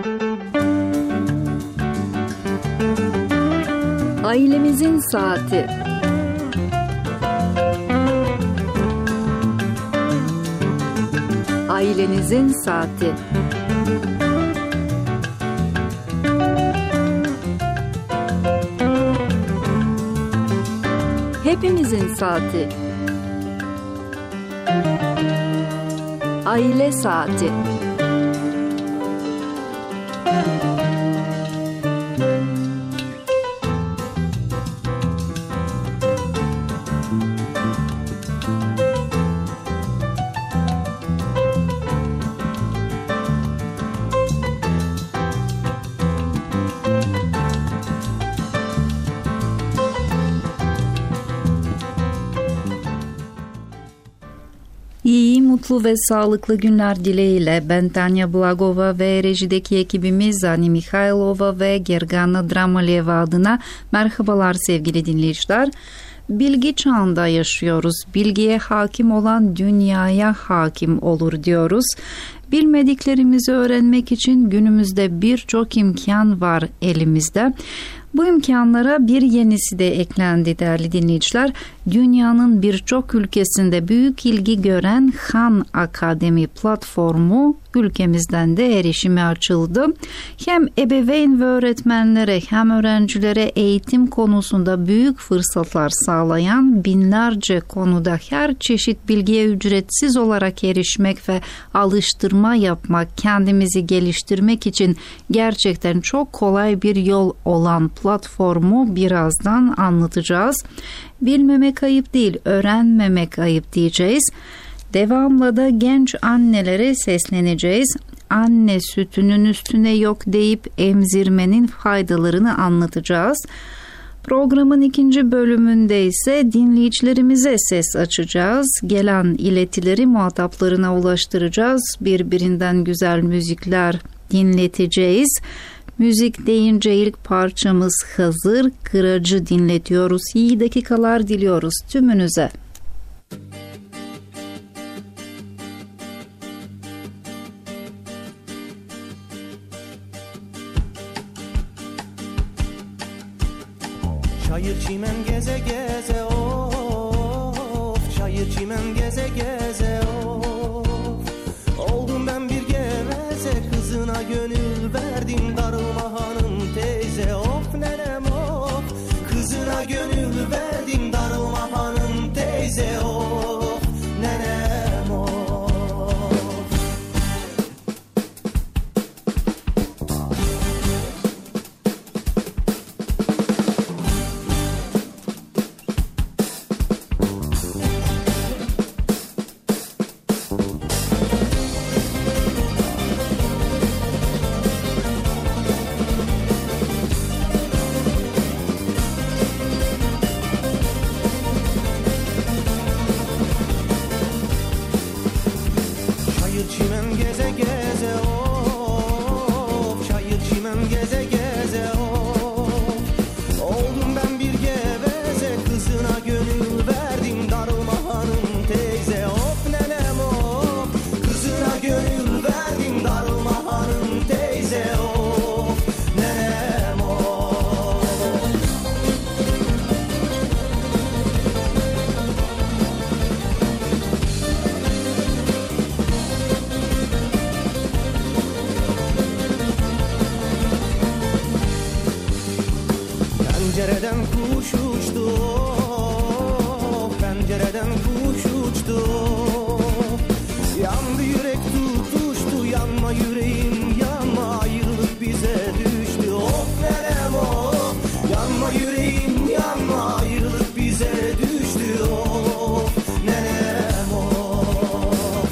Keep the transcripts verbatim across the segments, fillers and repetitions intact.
Ailemizin saati. Ailenizin saati. Hepimizin saati. Aile saati. İyi, mutlu ve sağlıklı günler dileğiyle ben Tanya Blagova ve rejideki ekibimiz Ani Mikhailova ve Gergana Dramaleva adına merhabalar sevgili dinleyiciler. Bilgi çağında yaşıyoruz. Bilgiye hakim olan dünyaya hakim olur diyoruz. Bilmediklerimizi öğrenmek için günümüzde birçok imkan var elimizde. Bu imkanlara bir yenisi de eklendi değerli dinleyiciler. Dünyanın birçok ülkesinde büyük ilgi gören Han Akademi platformu ülkemizden de erişime açıldı. Hem ebeveyn ve öğretmenlere hem öğrencilere eğitim konusunda büyük fırsatlar sağlayan binlerce konuda her çeşit bilgiye ücretsiz olarak erişmek ve alıştırma yapmak, kendimizi geliştirmek için gerçekten çok kolay bir yol olan platformu birazdan anlatacağız. Bilmemek ayıp değil, öğrenmemek ayıp diyeceğiz. Devamla da genç annelere sesleneceğiz. Anne sütünün üstüne yok deyip emzirmenin faydalarını anlatacağız. Programın ikinci bölümünde ise dinleyicilerimize ses açacağız. Gelen iletileri muhataplarına ulaştıracağız. Birbirinden güzel müzikler dinleteceğiz. Müzik deyince ilk parçamız hazır. Kıracı dinletiyoruz. İyi dakikalar diliyoruz tümünüze. Çayır çimen geze geze of, çayır çimen geze geze of. Oldum ben bir geveze, kızına gönül verdim, darılma hanım teyze. Of nenem of, kızına gönül verdim, darılma hanım teyze. Of nenem of. Pencereden kuş uçtu, pencereden kuş uçtu. Yandı yürek tutuştu, yanma yüreğim yanma, ayrılık bize düştü. Of nenem of, yanma yüreğim yanma, ayrılık bize düştü. Of nenem of.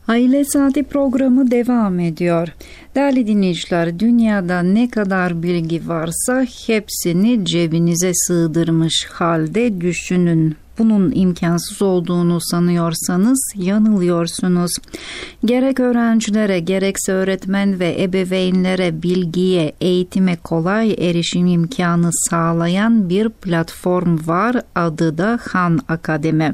Aile Saati programı devam ediyor. Değerli dinleyiciler, dünyada ne kadar bilgi varsa hepsini cebinize sığdırmış halde düşünün. Bunun imkansız olduğunu sanıyorsanız yanılıyorsunuz. Gerek öğrencilere, gerekse öğretmen ve ebeveynlere bilgiye, eğitime kolay erişim imkanı sağlayan bir platform var. Adı da Han Akademi.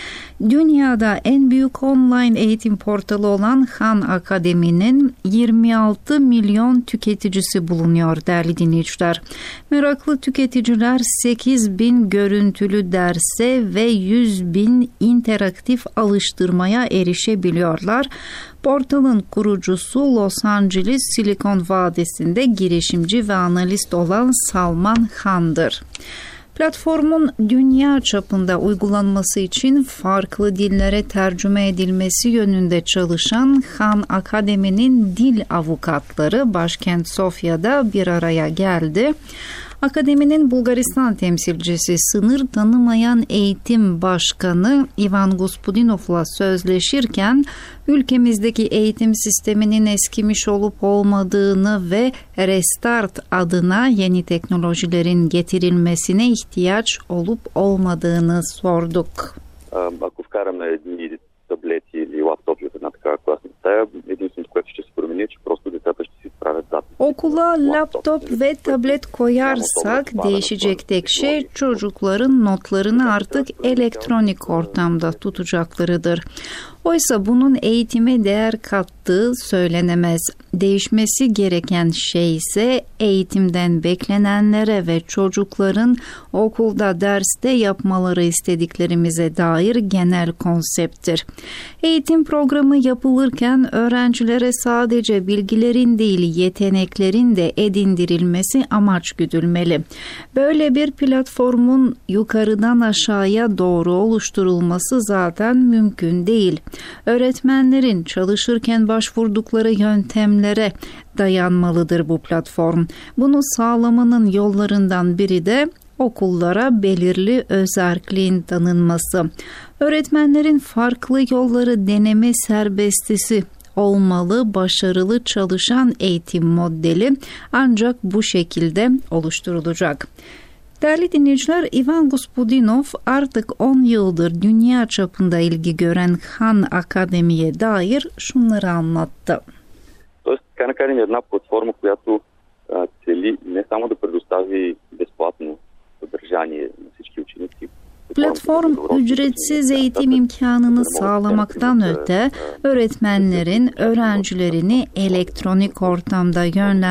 Dünyada en büyük online eğitim portalı olan Han Akademi'nin yirmi altı milyon tüketicisi bulunuyor değerli dinleyiciler. Meraklı tüketiciler sekiz bin görüntülü derse ve yüz bin interaktif alıştırmaya erişebiliyorlar. Portalın kurucusu Los Angeles Silikon Vadisi'nde girişimci ve analist olan Salman Khan'dır. Platformun dünya çapında uygulanması için farklı dillere tercüme edilmesi yönünde çalışan Han Akademi'nin dil avukatları başkent Sofya'da bir araya geldi. Akademinin Bulgaristan temsilcisi sınır tanımayan eğitim başkanı Ivan Gospodinov'la sözleşirken ülkemizdeki eğitim sisteminin eskimiş olup olmadığını ve Restart adına yeni teknolojilerin getirilmesine ihtiyaç olup olmadığını sorduk. Ако вкараме едни таблети или лаптопи в една такава класна стая, единственото, което ще се промени е, че просто децата ще си справят задачи. Okula laptop ve tablet koyarsak değişecek tek şey çocukların notlarını artık elektronik ortamda tutacaklarıdır. Oysa bunun eğitime değer kattığı söylenemez. Değişmesi gereken şey ise eğitimden beklenenlere ve çocukların okulda derste yapmaları istediklerimize dair genel konsepttir. Eğitim programı yapılırken öğrencilere sadece bilgilerin değil yeteneklerin de edindirilmesi amaç güdülmeli. Böyle bir platformun yukarıdan aşağıya doğru oluşturulması zaten mümkün değil. Öğretmenlerin çalışırken başvurdukları yöntemlere dayanmalıdır bu platform. Bunu sağlamanın yollarından biri de okullara belirli özerkliğin tanınması. Öğretmenlerin farklı yolları deneme serbestisi olmalı, başarılı çalışan eğitim modeli ancak bu şekilde oluşturulacak. Değerli dinleyiciler, Ivan Gospodinov artık on yıldır dünya çapında ilgi gören Han Akademi'ye dair şunları anlattı. Тоест, Khan Academy е една платформа, която цели не само да предостави безплатно съдържание на всички ученици. Platform ücretsiz eğitim imkanını sağlamaktan öte öğretmenlerin öğrencilerini elektronik ortamda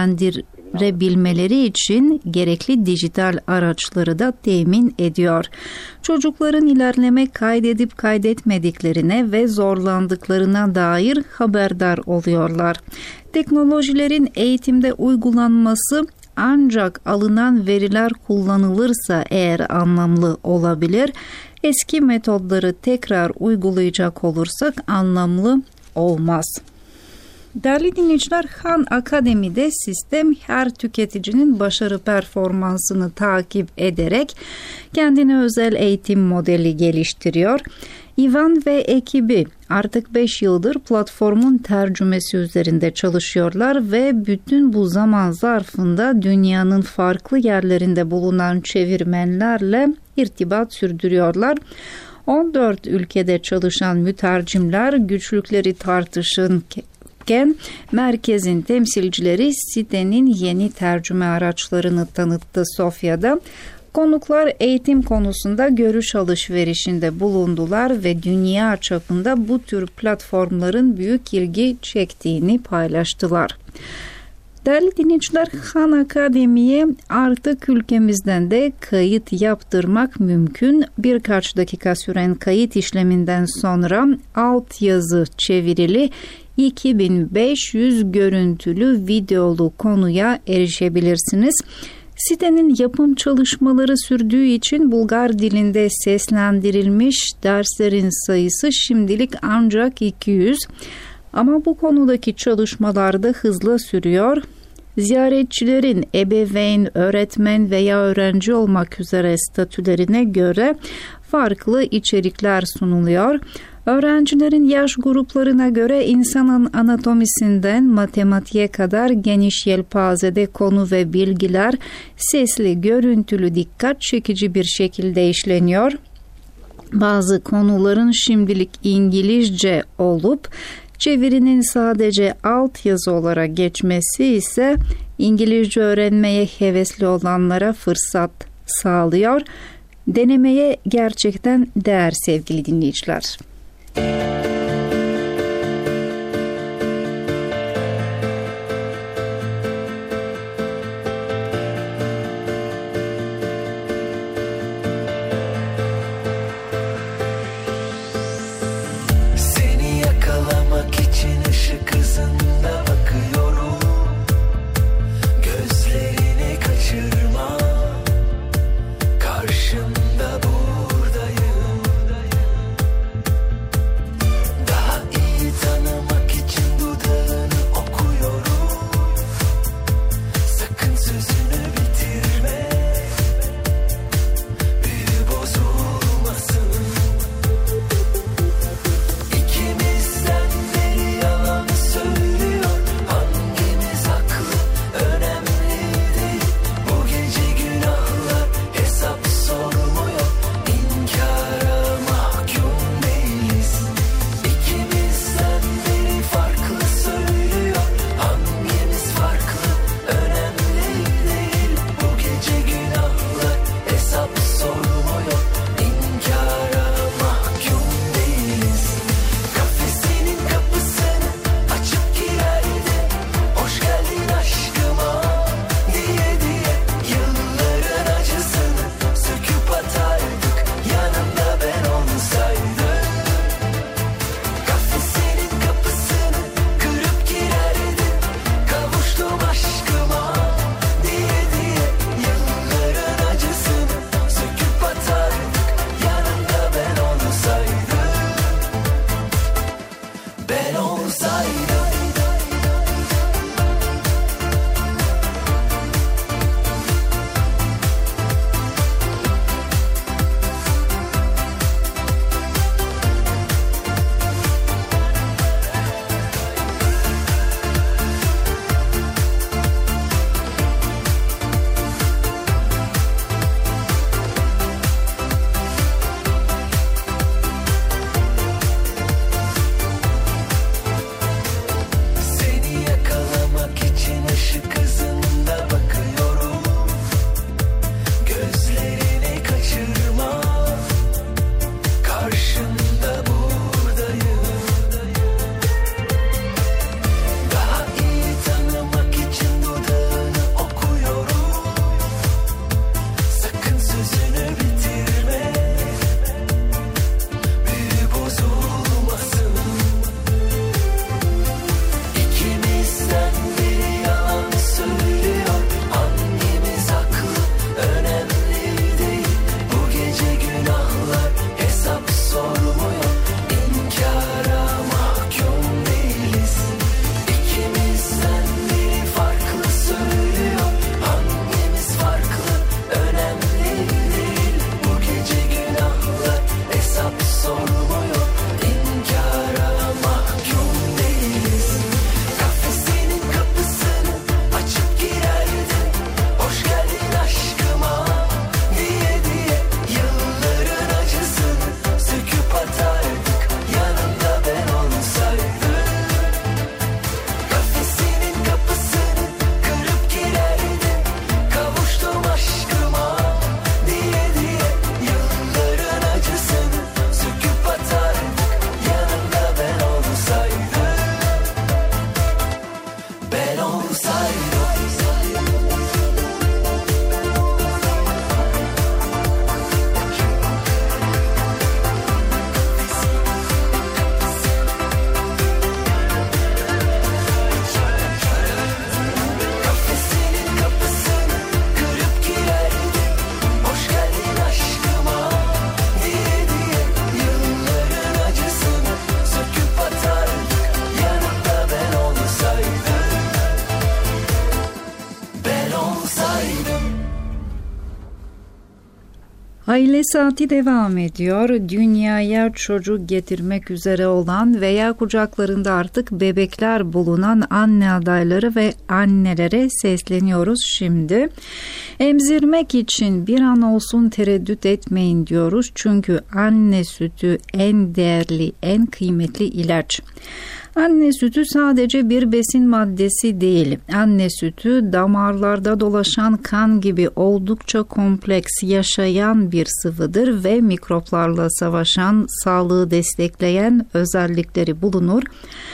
yönlendirebilmeleri için gerekli dijital araçları da temin ediyor. Çocukların ilerleme kaydedip kaydetmediklerine ve zorlandıklarına dair haberdar oluyorlar. Teknolojilerin eğitimde uygulanması ancak alınan veriler kullanılırsa eğer anlamlı olabilir. Eski metodları tekrar uygulayacak olursak anlamlı olmaz. Değerli dinleyiciler, Han Akademi'de sistem her tüketicinin başarı performansını takip ederek kendine özel eğitim modeli geliştiriyor. Ivan ve ekibi artık beş yıldır platformun tercümesi üzerinde çalışıyorlar ve bütün bu zaman zarfında dünyanın farklı yerlerinde bulunan çevirmenlerle irtibat sürdürüyorlar. on dört ülkede çalışan mütercimler güçlükleri tartışırken merkezin temsilcileri sitenin yeni tercüme araçlarını tanıttı Sofya'da. Konuklar eğitim konusunda görüş alışverişinde bulundular ve dünya çapında bu tür platformların büyük ilgi çektiğini paylaştılar. Değerli dinleyiciler, Han Akademi'ye artık ülkemizden de kayıt yaptırmak mümkün. Birkaç dakika süren kayıt işleminden sonra altyazı çevirili iki bin beş yüz görüntülü videolu konuya erişebilirsiniz. Sitenin yapım çalışmaları sürdüğü için Bulgar dilinde seslendirilmiş derslerin sayısı şimdilik ancak iki yüz. Ama bu konudaki çalışmalar da hızla sürüyor. Ziyaretçilerin ebeveyn, öğretmen veya öğrenci olmak üzere statülerine göre farklı içerikler sunuluyor. Öğrencilerin yaş gruplarına göre insanın anatomisinden matematiğe kadar geniş yelpazede konu ve bilgiler sesli, görüntülü, dikkat çekici bir şekilde işleniyor. Bazı konuların şimdilik İngilizce olup çevirinin sadece altyazı olarak geçmesi ise İngilizce öğrenmeye hevesli olanlara fırsat sağlıyor. Denemeye gerçekten değer sevgili dinleyiciler. Seni yakalamak için ışık hızında bakıyorum. Gözlerini kaçırma. Karşında buradayım. Aile Saati devam ediyor. Dünyaya çocuk getirmek üzere olan veya kucaklarında artık bebekler bulunan anne adayları ve annelere sesleniyoruz şimdi. Emzirmek için bir an olsun tereddüt etmeyin diyoruz. Çünkü anne sütü en değerli, en kıymetli ilaç. Anne sütü sadece bir besin maddesi değil. Anne sütü damarlarda dolaşan kan gibi oldukça kompleks yaşayan bir sıvıdır ve mikroplarla savaşan, sağlığı destekleyen özellikleri bulunur.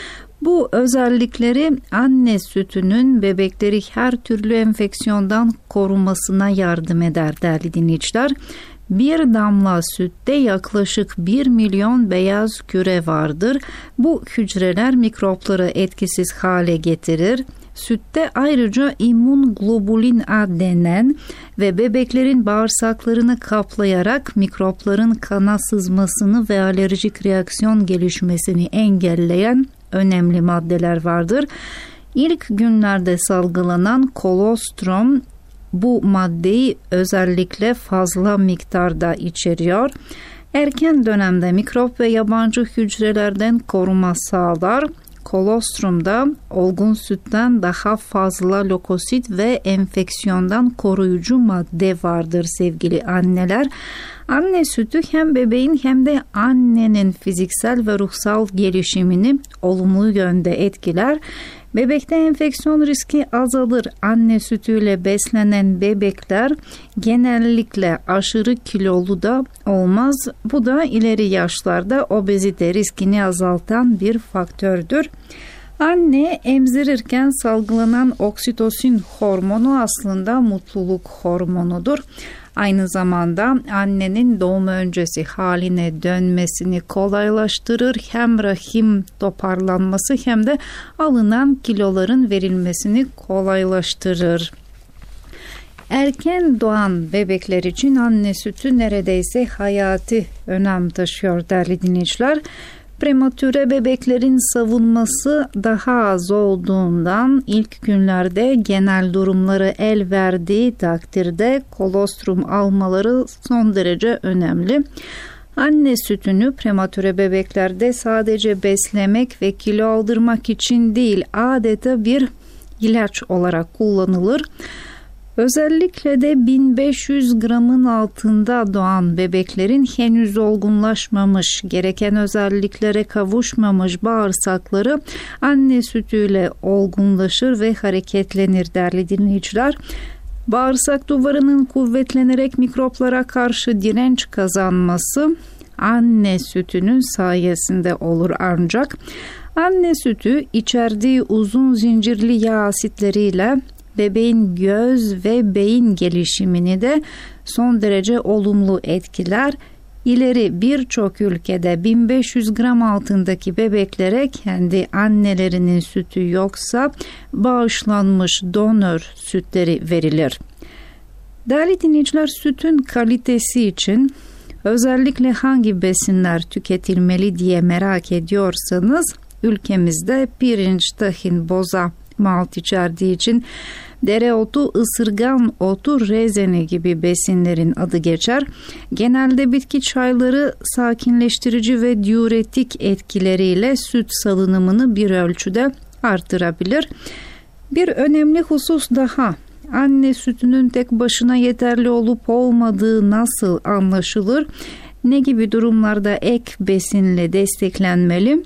Bu özellikleri anne sütünün bebekleri her türlü enfeksiyondan korumasına yardım eder değerli dinleyiciler. Bir damla sütte yaklaşık bir milyon beyaz küre vardır. Bu hücreler mikropları etkisiz hale getirir. Sütte ayrıca immunglobulin A denen ve bebeklerin bağırsaklarını kaplayarak mikropların kana sızmasını ve alerjik reaksiyon gelişmesini engelleyen önemli maddeler vardır. İlk günlerde salgılanan kolostrum bu maddeyi özellikle fazla miktarda içeriyor. Erken dönemde mikrop ve yabancı hücrelerden koruma sağlar. Kolostrumda olgun sütten daha fazla lökosit ve enfeksiyondan koruyucu madde vardır sevgili anneler. Anne sütü hem bebeğin hem de annenin fiziksel ve ruhsal gelişimini olumlu yönde etkiler. Bebekte enfeksiyon riski azalır. Anne sütüyle beslenen bebekler genellikle aşırı kilolu da olmaz. Bu da ileri yaşlarda obezite riskini azaltan bir faktördür. Anne emzirirken salgılanan oksitosin hormonu aslında mutluluk hormonudur. Aynı zamanda annenin doğum öncesi haline dönmesini kolaylaştırır. Hem rahim toparlanması hem de alınan kiloların verilmesini kolaylaştırır. Erken doğan bebekler için anne sütü neredeyse hayati önem taşıyor değerli dinleyiciler. Prematüre bebeklerin savunması daha az olduğundan ilk günlerde genel durumları el verdiği takdirde kolostrum almaları son derece önemli. Anne sütünü prematüre bebeklerde sadece beslemek ve kilo aldırmak için değil, adeta bir ilaç olarak kullanılır. Özellikle de bin beş yüz gramın altında doğan bebeklerin henüz olgunlaşmamış, gereken özelliklere kavuşmamış bağırsakları anne sütüyle olgunlaşır ve hareketlenir değerli dinleyiciler. Bağırsak duvarının kuvvetlenerek mikroplara karşı direnç kazanması anne sütünün sayesinde olur ancak. Anne sütü içerdiği uzun zincirli yağ asitleriyle bebeğin göz ve beyin gelişimini de son derece olumlu etkiler. İleri birçok ülkede bin beş yüz gram altındaki bebeklere kendi annelerinin sütü yoksa bağışlanmış donör sütleri verilir. Değerli dinleyiciler, sütün kalitesi için özellikle hangi besinler tüketilmeli diye merak ediyorsanız ülkemizde pirinç, tahin, boza, malt içerdiği için dereotu, ısırgan otu, rezene gibi besinlerin adı geçer. Genelde bitki çayları sakinleştirici ve diüretik etkileriyle süt salınımını bir ölçüde artırabilir. Bir önemli husus daha. Anne sütünün tek başına yeterli olup olmadığı nasıl anlaşılır? Ne gibi durumlarda ek besinle desteklenmeli?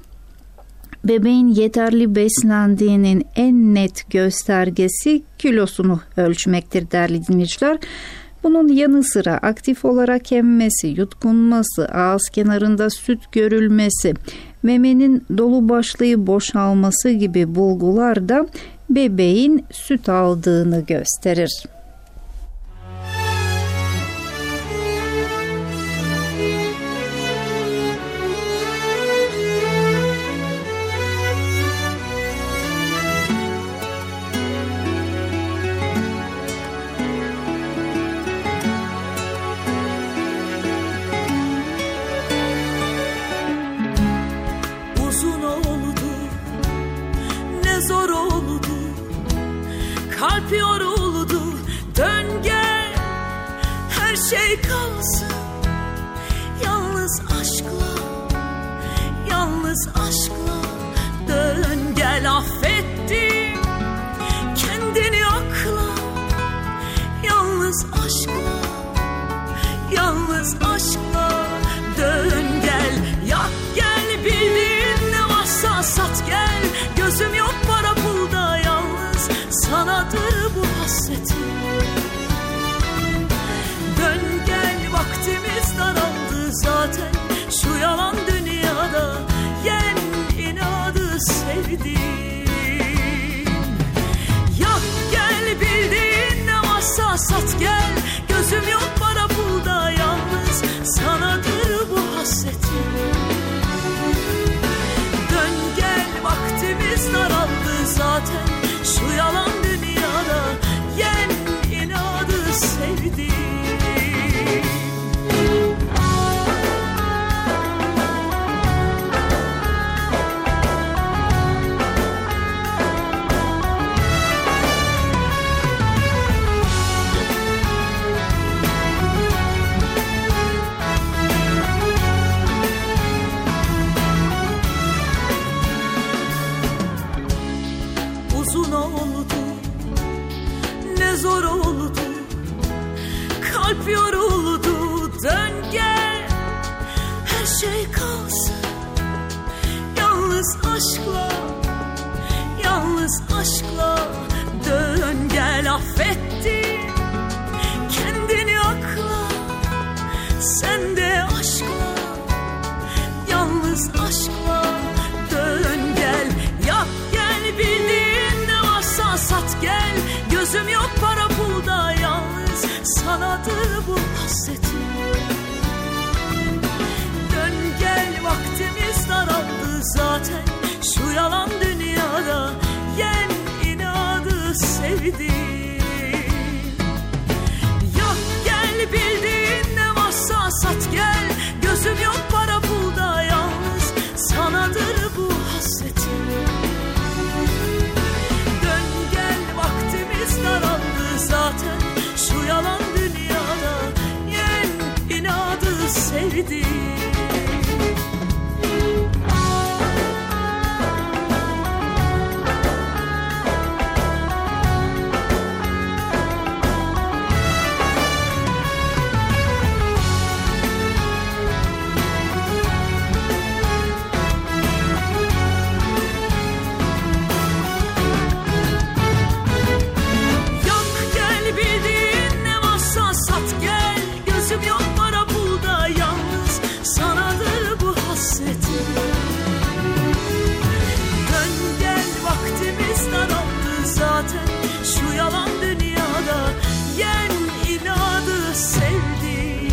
Bebeğin yeterli beslendiğinin en net göstergesi kilosunu ölçmektir değerli dinleyiciler. Bunun yanı sıra aktif olarak emmesi, yutkunması, ağız kenarında süt görülmesi, memenin dolu başlayıp boşalması gibi bulgular da bebeğin süt aldığını gösterir. Kalp yoruldu, dön gel, her şey kalsın. Yalnız aşkla dön gel affettim kendini akla. Yalnız aşkla, yalnız aşkla dön gel. Yak gel, bildiğin ne varsa sat gel. Gözüm yok para pulda, yalnız sanadır bu hasretim. Dön gel, vaktimiz daraldı zaten şu yalan dünyada. Yen inadı sevdim. Yak gel, bildiğin ne varsa sat gel. Gözüm yok para pulda, yalnız sanadır bu hasretim. Dön gel, vaktimiz daraldı zaten şu yalan dünyada. Yen inadı sevdim. Uzun oldu, ne zor oldu, kalp yoruldu. Dön gel, her şey kalsın yalnız aşkla, yalnız aşkla dön gel affettim kendini akla. Sen de aşkla, yalnız aşkla dön gel. Yak gel, bildiğin ne varsa sat gel. Gözüm yok para pulda, yalnız sanadır bu hasretim. Dön gel, vaktimiz daraldı zaten şu yalan dünyada. Yen inadı sevdim. Yak gel, bildiğin ne varsa sat gel. Gözüm yok para pulda, yalnız sanadır bu hasretim. Dön gel, vaktimiz daraldı zaten şu yalan dünyada. Yen inadı sevdim. Şu yalan dünyada yen inadı sevdim.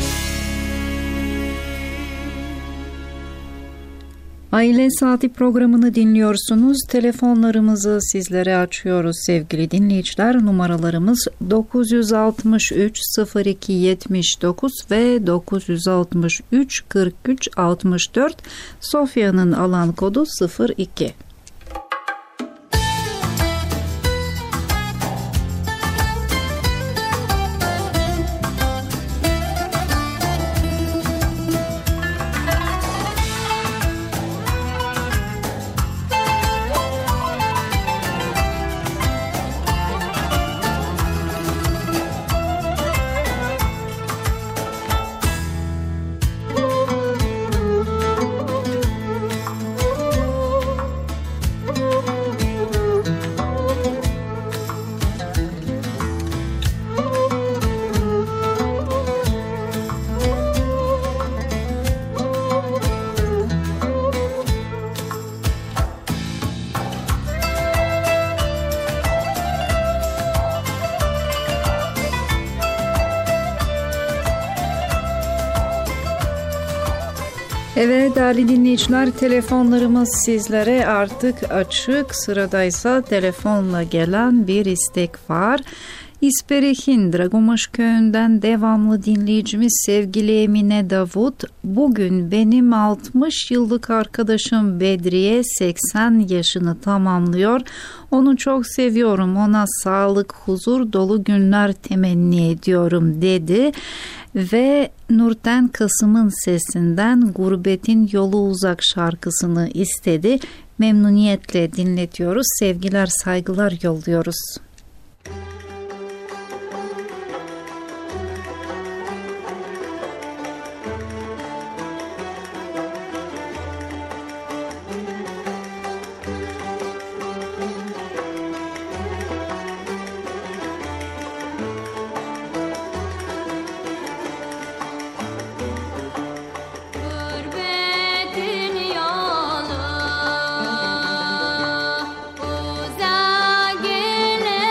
Aile Saati programını dinliyorsunuz. Telefonlarımızı sizlere açıyoruz sevgili dinleyiciler. Numaralarımız dokuz yüz altmış üç sıfır iki yetmiş dokuz ve dokuz yüz altmış üç kırk üç altmış dört. Sofya'nın alan kodu sıfır iki. Evet değerli dinleyiciler, telefonlarımız sizlere artık açık. Sıradaysa telefonla gelen bir istek var. İsperih'in Dragomaş köyünden devamlı dinleyicimiz sevgili Emine Davut, bugün benim altmış yıllık arkadaşım Bedriye seksen yaşını tamamlıyor. Onu çok seviyorum, ona sağlık, huzur dolu günler temenni ediyorum dedi. ve Nurten Kasım'ın sesinden Gurbetin Yolu Uzak şarkısını istedi. Memnuniyetle dinletiyoruz. Sevgiler, saygılar yolluyoruz. Uzak gelir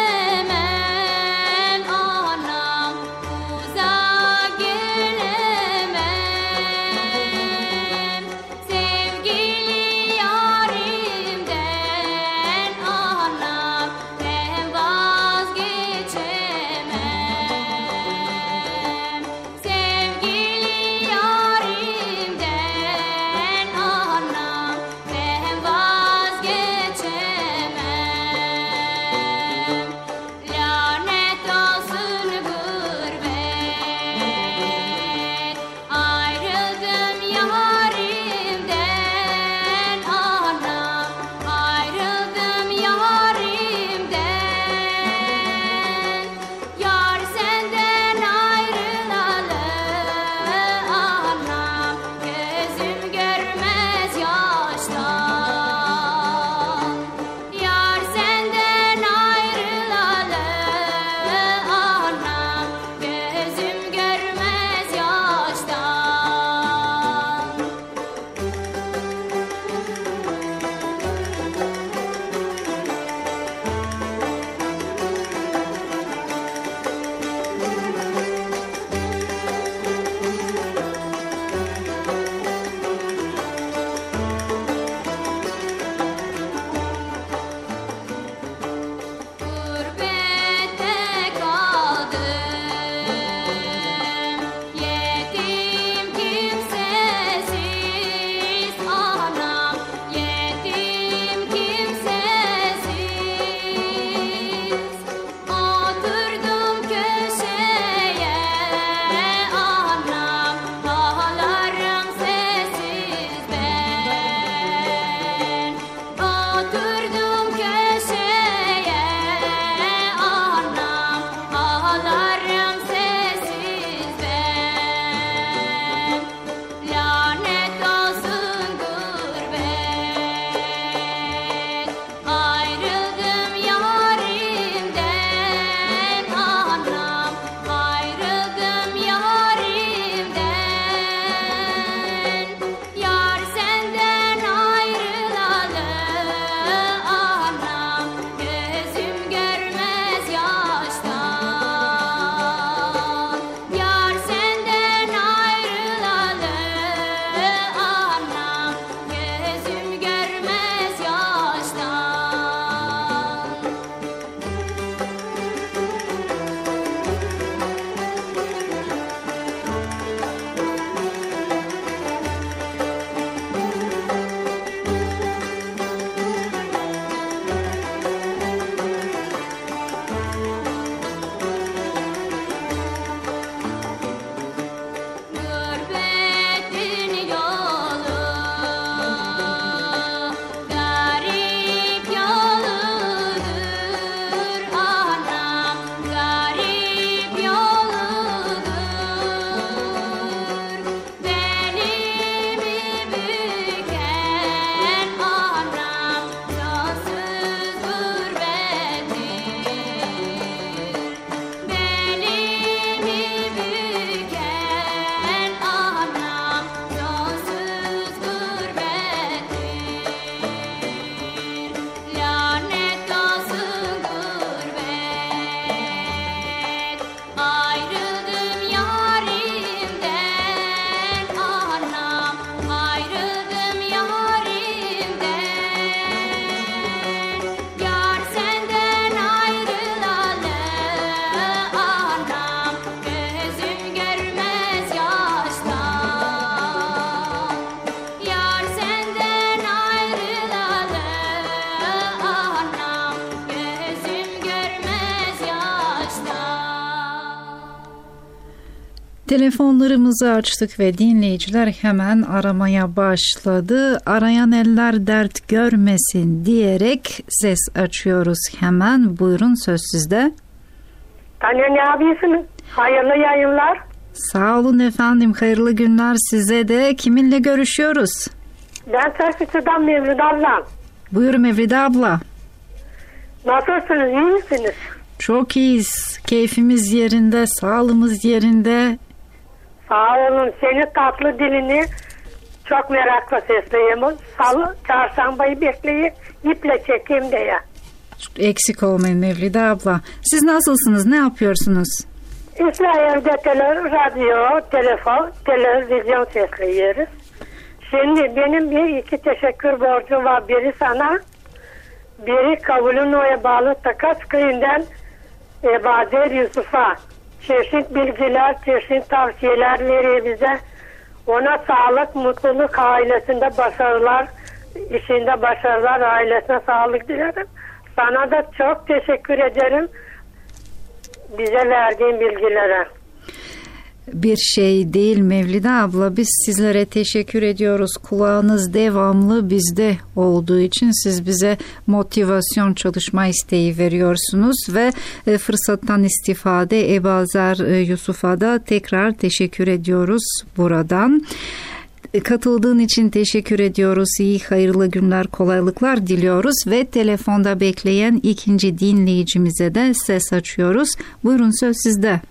Telefonlarımızı açtık ve dinleyiciler hemen aramaya başladı. Arayan eller dert görmesin diyerek ses açıyoruz hemen. Buyurun, söz sizde. Tanya, ne yapıyorsunuz? Hayırlı yayınlar. Sağ olun efendim. Hayırlı günler size de. Kiminle görüşüyoruz? Ben Sarkıtı'dan Mevlüt ablam. Buyurun Mevlüt abla. Nasılsınız? İyi misiniz? Çok iyiyiz. Keyfimiz yerinde, sağlığımız yerinde. Sağ olun. Senin tatlı dilini çok merakla sesliyorum. Salı, çarşambayı bekleyip iple çekeyim diye. Eksik olmayın Mevlüt abla. Siz nasılsınız? Ne yapıyorsunuz? İsrail'de tele, radyo, telefon, televizyon sesliyoruz. Şimdi benim bir iki teşekkür borcum var. Biri sana, biri Kavuluno'ya bağlı Takas köyünden Ebader Yusuf'a. Çeşit bilgiler, çeşit tavsiyeler veriyor bize. Ona sağlık, mutluluk, ailesinde başarılar, işinde başarılar, ailesine sağlık dilerim. Sana da çok teşekkür ederim bize verdiğin bilgilere. Bir şey değil Mevlide abla, biz sizlere teşekkür ediyoruz. Kulağınız devamlı bizde olduğu için siz bize motivasyon, çalışma isteği veriyorsunuz ve fırsattan istifade Ebazer Yusuf'a da tekrar teşekkür ediyoruz buradan. Katıldığın için teşekkür ediyoruz. İyi, hayırlı günler, kolaylıklar diliyoruz ve telefonda bekleyen ikinci dinleyicimize de ses açıyoruz. Buyurun, söz sizde.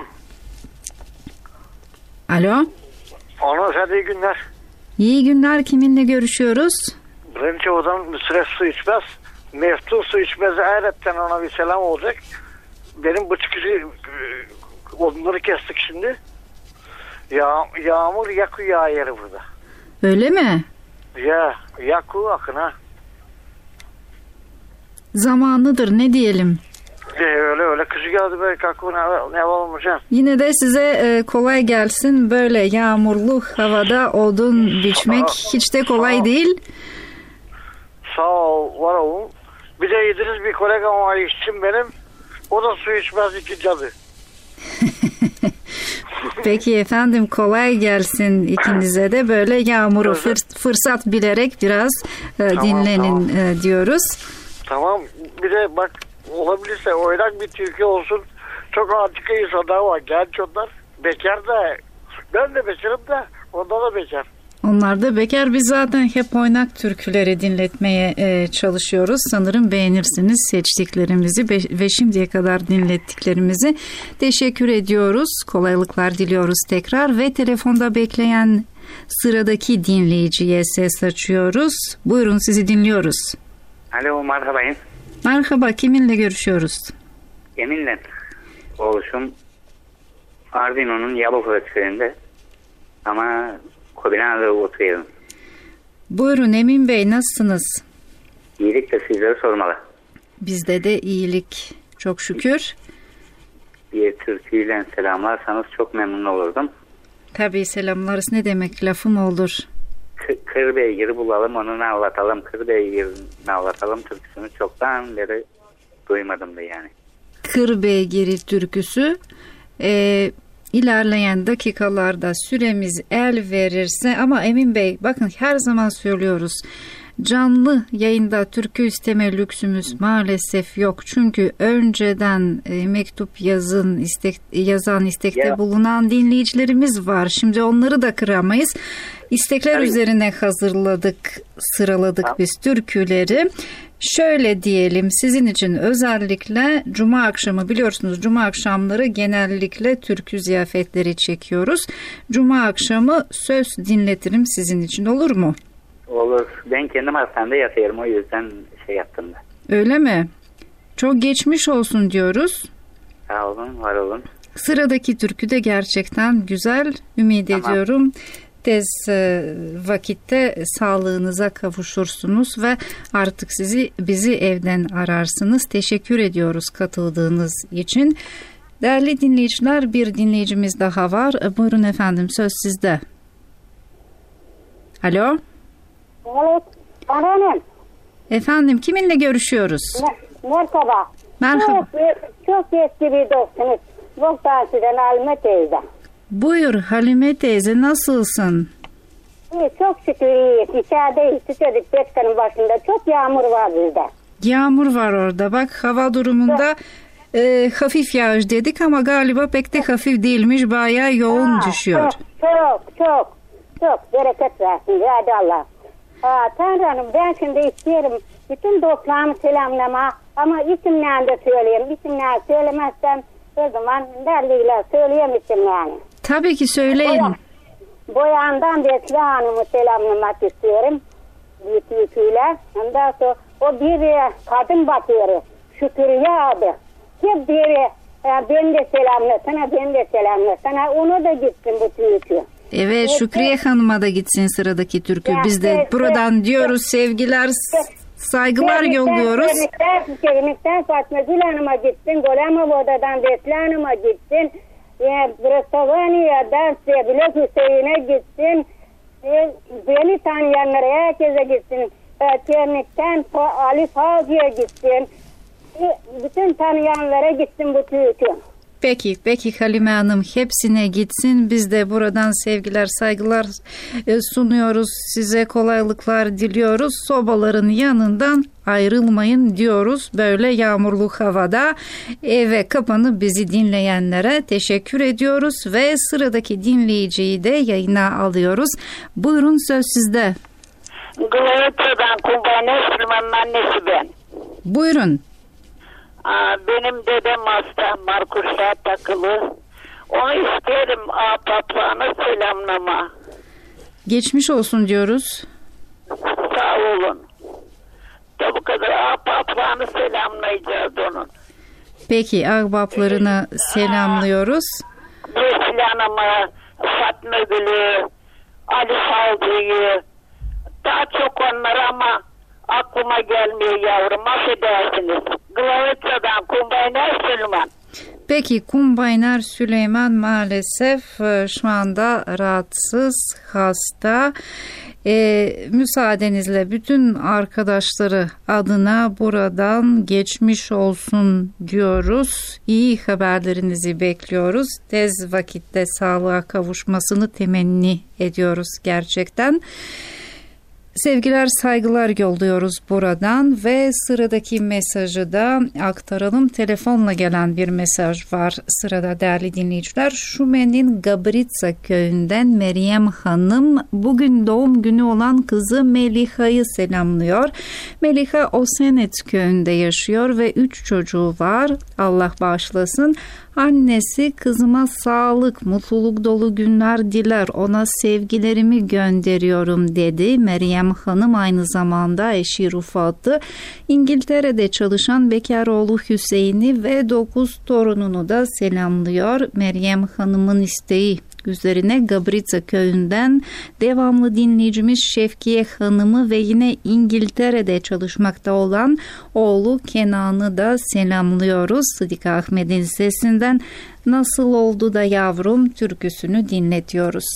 Alo. Onur, hadi iyi günler. İyi günler. Kiminle görüşüyoruz? Birinci odan süre su içmez. Meftu su içmez. Hayretten ona bir selam olacak. Benim bu çıkışı onları kestik şimdi. Ya, yağmur yakı yağ yeri burada. Öyle mi? Ya yakı akın ha. Zamanıdır, ne diyelim? E, öyle öyle kışı geldi belki akı ne, ne olmuş ha. Yine de size e, kolay gelsin. Böyle yağmurlu havada odun biçmek Aa, hiç de kolay sağ değil. Sağ ol, var olun. Bir de İdris bir kolegam var işçim benim. O da su içmez, iki cadı. Peki efendim, kolay gelsin ikinize de. Böyle yağmuru fırs- fırsat bilerek biraz e, tamam, dinlenin tamam. E, diyoruz. Tamam. Bir de bak, olabilirse oynak bir türkü olsun. Çok antika insanlar var. Genç onlar. Bekar da. Ben de bekarım da. Onlar da bekar. Onlar da bekar. Biz zaten hep oynak türküleri dinletmeye e, çalışıyoruz. Sanırım beğenirsiniz seçtiklerimizi be- ve şimdiye kadar dinlettiklerimizi. Teşekkür ediyoruz. Kolaylıklar diliyoruz tekrar ve telefonda bekleyen sıradaki dinleyiciye ses açıyoruz. Buyurun, sizi dinliyoruz. Alo, merhabayım. Merhaba, kiminle görüşüyoruz? Emin'le. Oluşum Ardino'nun Yalova köyünde ama Kobilan'da oturuyorum. Buyurun Emin Bey, nasılsınız? İyilik de sizlere sormalı. Bizde de iyilik, çok şükür. Bir türküyle selamlarsanız çok memnun olurdum. Tabii, selamlarız ne demek, lafım olur. K- Kır beygiri bulalım, onu anlatalım. Kır beygirini anlatalım türküsünü çoktan beri duymadım da yani. Kır beygiri türküsü e, ilerleyen dakikalarda süremiz el verirse, ama Emin Bey bakın, her zaman söylüyoruz, canlı yayında türkü isteme lüksümüz maalesef yok. Çünkü önceden e, mektup yazın istek, yazan istekte ya. bulunan dinleyicilerimiz var. Şimdi onları da kıramayız. İstekler Tabii. üzerine hazırladık, sıraladık Tabii. biz türküleri. Şöyle diyelim, sizin için özellikle Cuma akşamı, biliyorsunuz Cuma akşamları genellikle türkü ziyafetleri çekiyoruz. Cuma akşamı söz dinletirim sizin için, olur mu? Olur. Ben kendim hastanede yatıyorum, o yüzden şey yaptım da. Öyle mi? Çok geçmiş olsun diyoruz. Sağ olun, var olun. Sıradaki türkü de gerçekten güzel. Ümit tamam. ediyorum tez vakitte sağlığınıza kavuşursunuz ve artık sizi bizi evden ararsınız. Teşekkür ediyoruz katıldığınız için. Değerli dinleyiciler, bir dinleyicimiz daha var. Buyurun efendim, söz sizde. Alo. Evet, efendim. Efendim, kiminle görüşüyoruz? Merhaba. Merhaba. Çok, çok eski bir dostunuz. Boktaşı'dan Alme teyze. Buyur Halime teyze, nasılsın? İyi, çok şükür iyiyiz. İçerideyiz. Sıçradık Betkan'ın başında. Çok yağmur var bizde. Yağmur var orada. Bak hava durumunda e, hafif yağış dedik ama galiba pek de hafif değilmiş. Bayağı yoğun Ha, düşüyor. Çok çok çok. Çok bereket versin. Hadi Allah. Ha, Tanrı Hanım, ben şimdi istiyorum bütün dostlarımı selamlama ama isimlerini de söyleyeyim. İsimlerini söylemezsem o zaman derliyle söyleyeyim isimlerini. Tabii ki söyleyin. Boyan, Boyan'dan Besra Hanım'ı selamlamak istiyorum. Büyük yüküyle. Ondan sonra o bir e, kadın bakıyor. Şükriye adı. Hep bir e, ben de selamla sana, ben de selamla sana. Onu da gitsin bu türkü. Evet, Şükriye Hanım'a da gitsin sıradaki türkü. Ya, Biz de evet, buradan evet, diyoruz sevgiler, saygılar yolluyoruz. Sevnikten Fatma Gül Hanım'a gitsin. Golemova'dan Besra Hanım'a gitsin. Brastovania'dan Sevile Hüseyin'e gitsin. E, beni tanıyanlara herkese gitsin. E, Ternik'ten Ali Fazlı'ya gitsin. E, bütün tanıyanlara gitsin bu türkü. Peki, peki Halime Hanım, hepsine gitsin. Biz de buradan sevgiler, saygılar sunuyoruz. Size kolaylıklar diliyoruz. Sobaların yanından ayrılmayın diyoruz. Böyle yağmurlu havada eve kapanıp bizi dinleyenlere teşekkür ediyoruz. Ve sıradaki dinleyiciyi de yayına alıyoruz. Buyurun, söz sizde. Gılavıta'dan Kumbane Süleyman'ın annesi ben. Buyurun. Benim dedem hasta, Markuş'a takılı. Onu isterim ahbaplarına selamlama. Geçmiş olsun diyoruz. Sağ olun. Da bu kadar ahbaplarını selamlayacağız onun. Peki, ahbaplarına selamlıyoruz. Vesile Hanım'a, Fatma Gül'ü, Ali Fazlı'yı, daha çok onlar ama aklıma gelmiyor yavrum, affedersiniz. Gılavıta'dan Kumbane Süleyman. Peki, Kumbaynar Süleyman maalesef şu anda rahatsız, hasta. Ee, müsaadenizle bütün arkadaşları adına buradan geçmiş olsun diyoruz. İyi haberlerinizi bekliyoruz. Tez vakitte sağlığa kavuşmasını temenni ediyoruz gerçekten. Sevgiler, saygılar yolluyoruz buradan ve sıradaki mesajı da aktaralım. Telefonla gelen bir mesaj var sırada değerli dinleyiciler. Şumen'in Gabritsa köyünden Meryem Hanım bugün doğum günü olan kızı Meliha'yı selamlıyor. Meliha Osenet köyünde yaşıyor ve üç çocuğu var. Allah bağışlasın. Annesi kızıma sağlık, mutluluk dolu günler diler. Ona sevgilerimi gönderiyorum dedi. Meryem Hanım aynı zamanda eşi Rufat'ı, İngiltere'de çalışan bekar oğlu Hüseyin'i ve dokuz torununu da selamlıyor. Meryem Hanım'ın isteği üzerine Gabritsa köyünden devamlı dinleyicimiz Şevkiye Hanım'ı ve yine İngiltere'de çalışmakta olan oğlu Kenan'ı da selamlıyoruz. Sıdık Ahmet'in sesinden Nasıl Oldu da Yavrum türküsünü dinletiyoruz.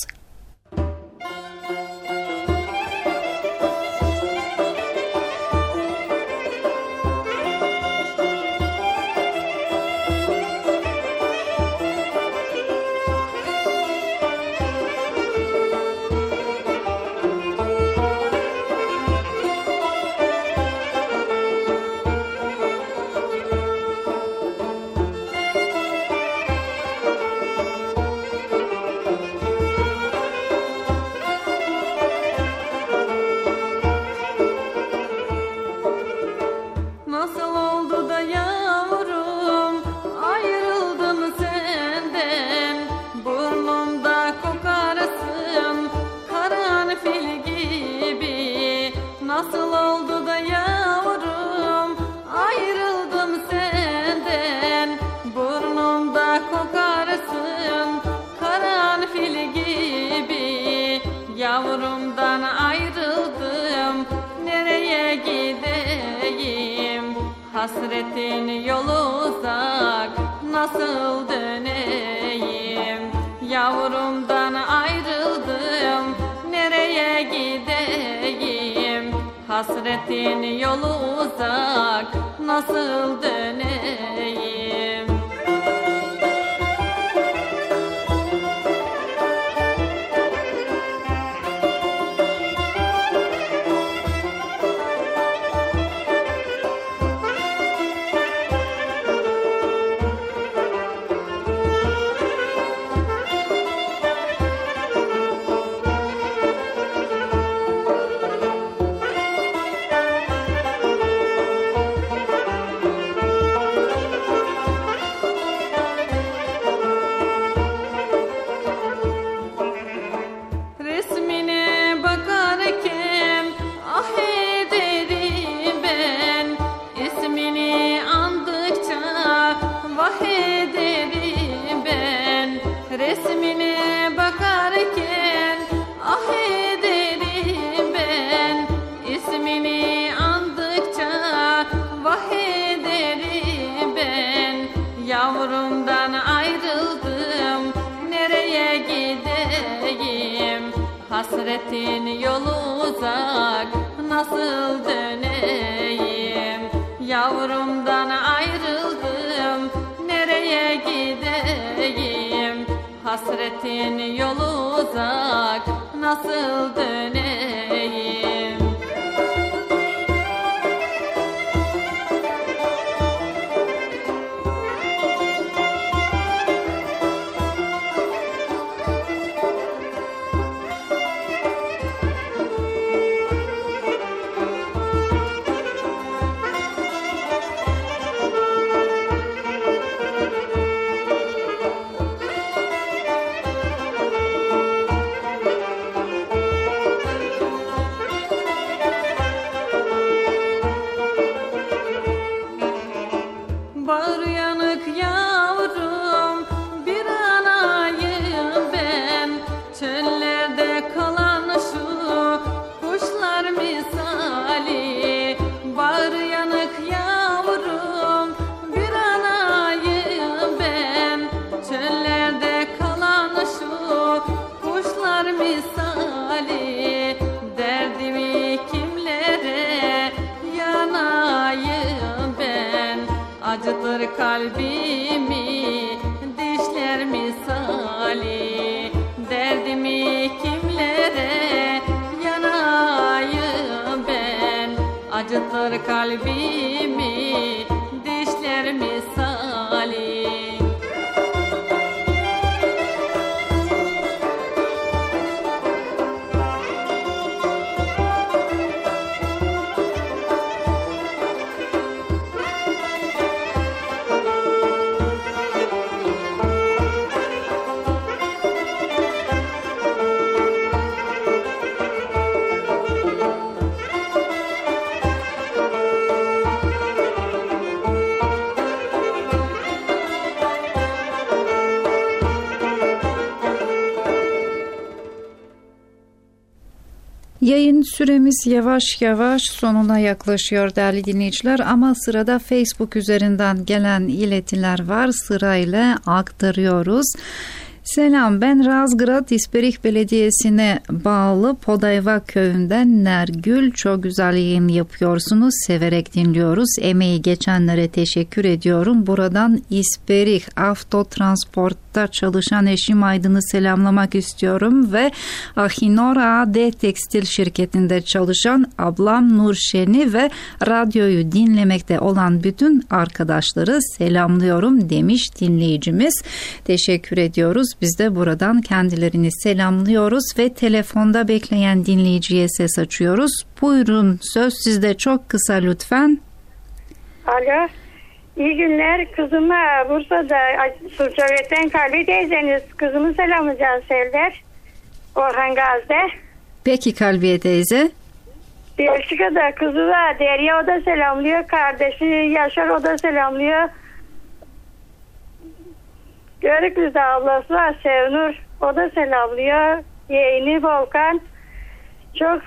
Yavrumdan ayrıldım, nereye gideyim? Hasretin yolu uzak, nasıl döneyim? Yavrumdan ayrıldım, nereye gideyim? Hasretin yolu uzak, nasıl döneyim? resmine bakarken ah ederim ben, ismini andıkça vah ederim ben. Yavrumdan ayrıldım, nereye gideyim? Hasretin yolu uzak, nasıl döneyim? Yavrumdan ayrıldım, nereye gideyim? Hasretin yolu uzak, nasıl döneyim? Bağır yanık yavrum, bir anayım ben. Çöllerde kalan şu kuşlar misali. Bağır yanık yavrum, bir anayım ben. Çöllerde kalan şu kuşlar misali. Derdimi kimlere yanayım ben? Acıtır kalbimi dişler misali. Derdimi kimlere yanayım ben? Acıtır kalbimi dişler misali. Yayın süremiz yavaş yavaş sonuna yaklaşıyor değerli dinleyiciler, ama sırada Facebook üzerinden gelen iletiler var, sırayla aktarıyoruz. Selam, ben Razgrad İsperih Belediyesi'ne bağlı Podayva köyünden Nergül. Çok güzel yayın yapıyorsunuz, severek dinliyoruz. Emeği geçenlere teşekkür ediyorum. Buradan İsperih Avtotransport'ta çalışan eşim Aydın'ı selamlamak istiyorum ve Ahinor A D Tekstil şirketinde çalışan ablam Nurşen'i ve radyoyu dinlemekte olan bütün arkadaşları selamlıyorum demiş dinleyicimiz. Teşekkür ediyoruz. Biz de buradan kendilerini selamlıyoruz ve telefonda bekleyen dinleyiciye ses açıyoruz. Buyurun, söz sizde, çok kısa lütfen. Alo, iyi günler. Kızıma Bursa'da Sulçavet'ten Kalbi teyzeniz. Kızımı selamlayacağım Selder. Orhan Gaz'de. Peki Kalbiye teyze. Belçika'da kızı da Derya, o da selamlıyor. Kardeşi Yaşar, o da selamlıyor. Görüklü'de ablası var Sevnur, o da selamlıyor. Yeğeni Volkan. Çok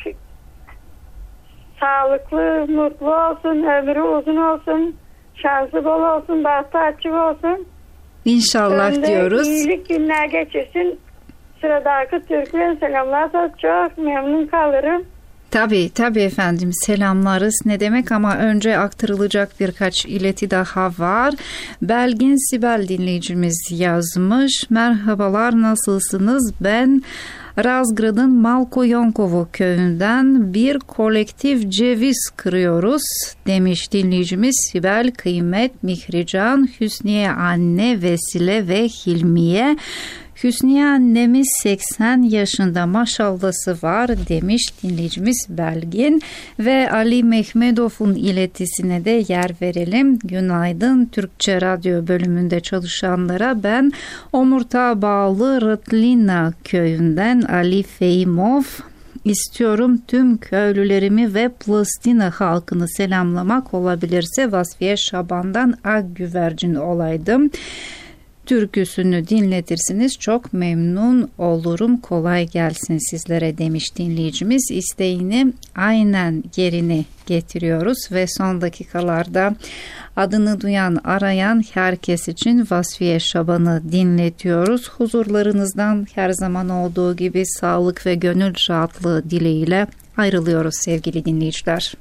sağlıklı, mutlu olsun, ömrü uzun olsun, şansı bol olsun, bahtı açık olsun. İnşallah Önde diyoruz. iyilik günler geçirsin. Sıradaki Türkler selamlarsa çok memnun kalırım. Tabii tabii efendim, selamlarız ne demek, ama önce aktarılacak birkaç ileti daha var. Belgin Sibel dinleyicimiz yazmış. Merhabalar, nasılsınız? Ben Razgrad'ın Malkoyonkovo köyünden bir kolektif ceviz kırıyoruz demiş dinleyicimiz Sibel. Kıymet, Mihrican, Hüsniye anne, Vesile ve Hilmiye. Hüsniye annemiz seksen yaşında, maşallahı var demiş dinleyicimiz Belgin. Ve Ali Mehmedov'un iletisine de yer verelim. Günaydın Türkçe Radyo bölümünde çalışanlara. Ben Omurtağa bağlı Rıtlina köyünden Ali Feimov. İstiyorum tüm köylülerimi ve Plastina halkını selamlamak, olabilirse Vasfiye Şaban'dan Ak Güvercin olaydım. türküsünü dinletirsiniz. Çok memnun olurum. Kolay gelsin sizlere demiş dinleyicimiz. İsteğini aynen yerini getiriyoruz ve son dakikalarda adını duyan, arayan herkes için Vasfiye Şaban'ı dinletiyoruz. Huzurlarınızdan her zaman olduğu gibi sağlık ve gönül rahatlığı dileğiyle ayrılıyoruz sevgili dinleyiciler.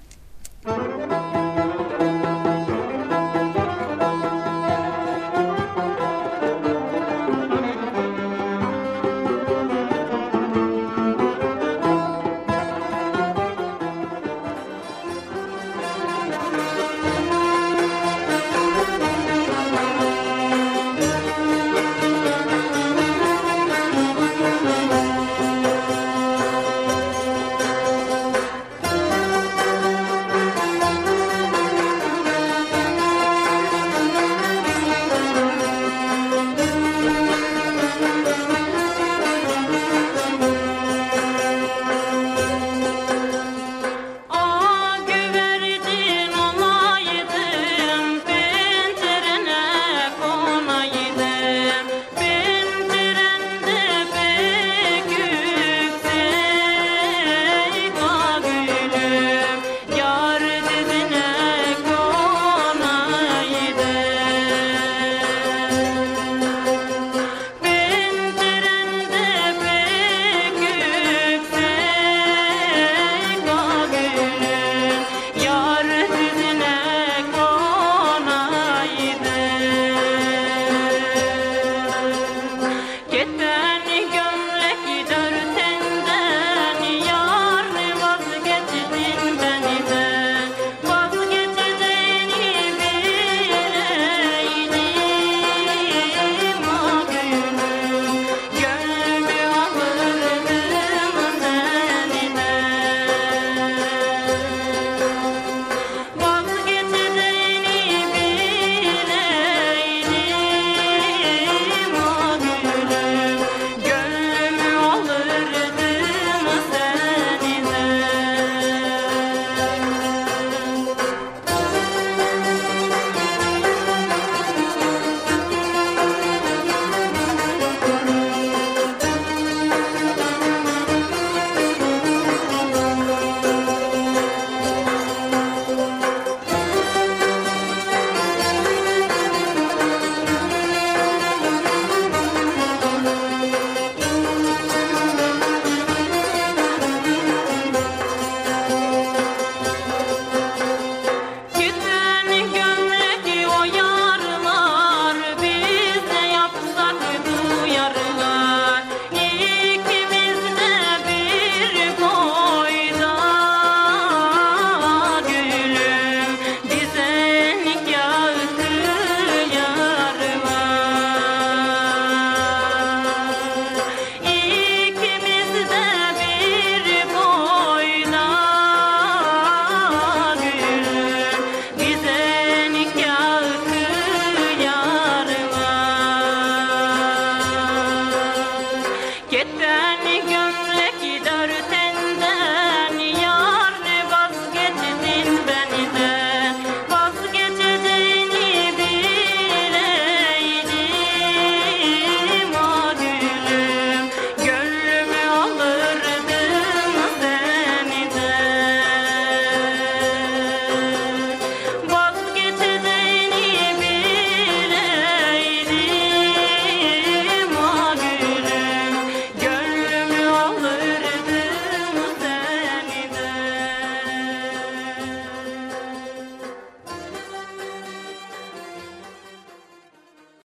Gittin gönlüm